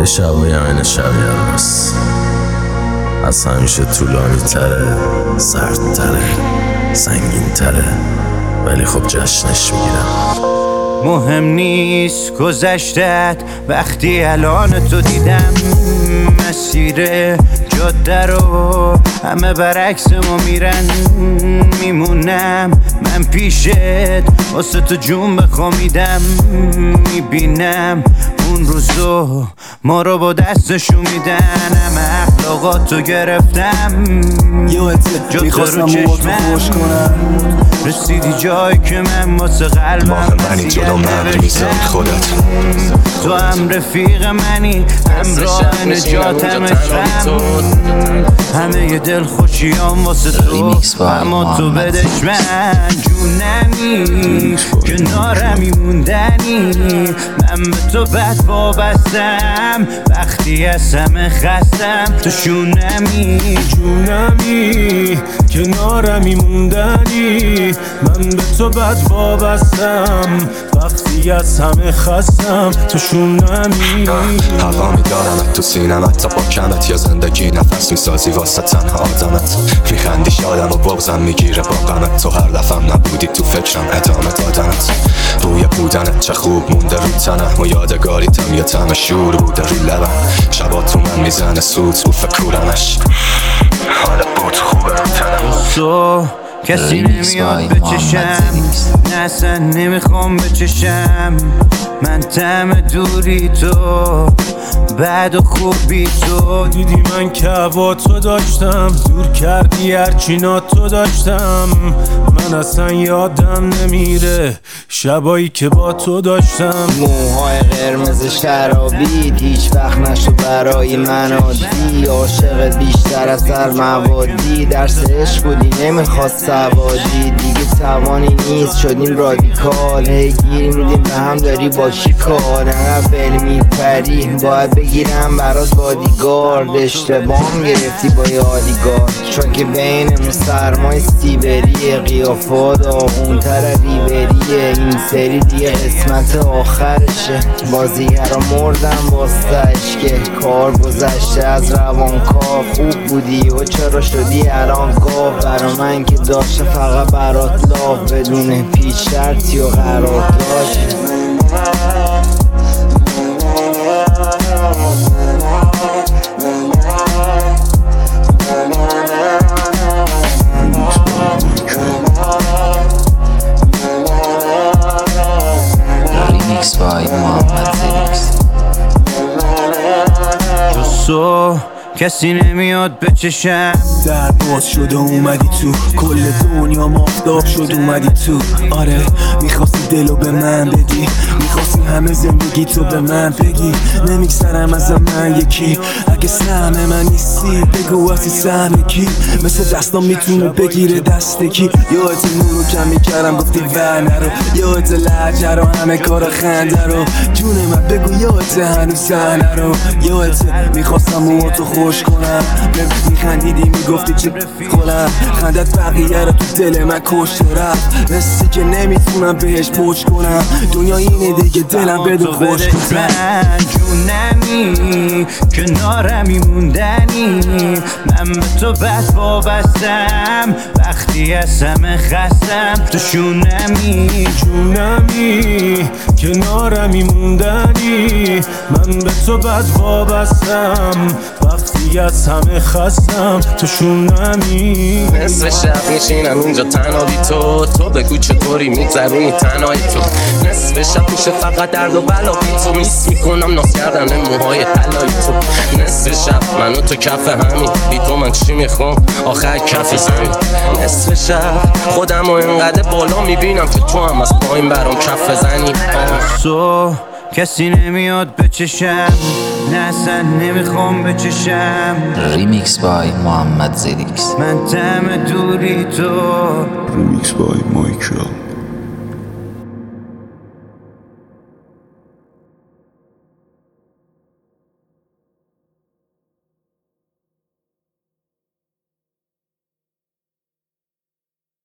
شبای این شب یلماس از همیشه طولانی تره، سرد تره، سنگین تره، ولی خب جشنش میگیرم. مهم نیست گذشتت وقتی الان تو دیدم، مسیر جاده رو همه برعکس ما میرن، میمونم من پیشت واسه تو جون بخوامیدم، میبینم اون روزو ما رو با دستشون میدن، همه اخلاقاتو گرفتم میخواستم اون با تو خوش کنم، رسیدی جایی که من واسه قلبم ماه منی جلو من میزد خودت، تو هم رفیق منی همراه نجاتم عشقم، همه ی دل خوشیام واسه تو، اما تو بدش من جونمی کنارمی موندنی، من به تو بد وابستم وقتی از همه خستم، تو شونمی جونمی کنارمی موندنی، من به تو بد وابستم وقتی از همه خستم، تو شونمی. هوا میدارمت تو سینمت تا با کمت، یا زندگی نفس میسازی واسه تنها آدمت، میخندی شادم و بغزم میگیره با غمت، تو هر دفعم نبودی تو فکرم ادامه دادنت، روی بودنت چه خوب مونده رو تنم و یادگاریتم یه طعم شور بوده رو لبم، شبا تو من میزنه سوت رو فکرمش، حالا بود خوبه رو تنم. تو کسی نمیاد بچشم، نه اصلا نمیخوام بچشم، من طعم دوری تو بعد و خوبی تو، دیدی من که هوا تو داشتم، دور کردی هرچی تو داشتم، من اصلا یادم نمیره شبایی که با تو داشتم. موهای قرمزش خرابید هیچ وقت نشو برای من عادی، عاشق بیشتر از هر موادی، درس عشق بودی نمیخواست سوادی، دیگه توانی نیست شدیم رادیکال، هی گیر میدیم به هم داری با چی کار، انقدر فعل میپری باید بگیرم برات بادیگارد، اشتباهم گرفتی با یه آلیگار، چون که بینمون سرمای سیبریه، قیافات داغونتر ریبریه، این سری دیگه قسمت آخرشه، بازیگرا مردن باستش که کار گذشته از روانکار، خوب بودی و چرا شدی الان گاه، برا من که داشته فقط برات لاف بدون پیش شرطی و قرار داشت. تو کسی نمیاد بچشم، در باز شد و اومدی تو، کل دنیا مافتاب شد اومدی تو، آره میخواستی دلو به من بدی، میخواستی همه زندگی تو به من بگی، نمیگذرم از من یکی، اگه سهم من نیستی بگو اصلی سهم کی، مثل دستام میتونه بگیره دست کی، یادت نورو کم میکردم گفتی ور نرو، یادت لحجه رو همه کارا خنده رو، جون من بگو یادت هنوز زنه رو، یادت میخواستم موها تو خوش کنم، میخندیدی میگفتی چه خولم، خندت بقیه رو تو دل من کشت و رفت، مثل که نمیتونم بهش پوچ کنم، دنیا اینه دیگه دلم بدون خوش کنم. جونمی کنارمی موندنی، من به تو بد وابستم وقتی از همه خستم، تو شونمی جونمی کنارمی موندنی، من به تو بد وابستم وقتی از همه خستم، تو شونمی. نصف شب میشینم اینجا تنها بی تو بگو چطوری میگذرونی تنهایی تو، نصف شب میشه فقط درد و بلا بی تو، میس میکنم ناز کردن موهای طلایی تو، نصف شب منو تو کف همین، بی تو من چی میخوام آخر کف زمین، نصف شب خودم و اینقدر بالا میبینم که تو هم از پایین برام کف زنی. تو کسی نمیاد بچشم، نه اصلا نمیخوام بچشم، ریمیکس بای محمد زلیکس، من طعم دوری تو، ریمیکس بای مایکل.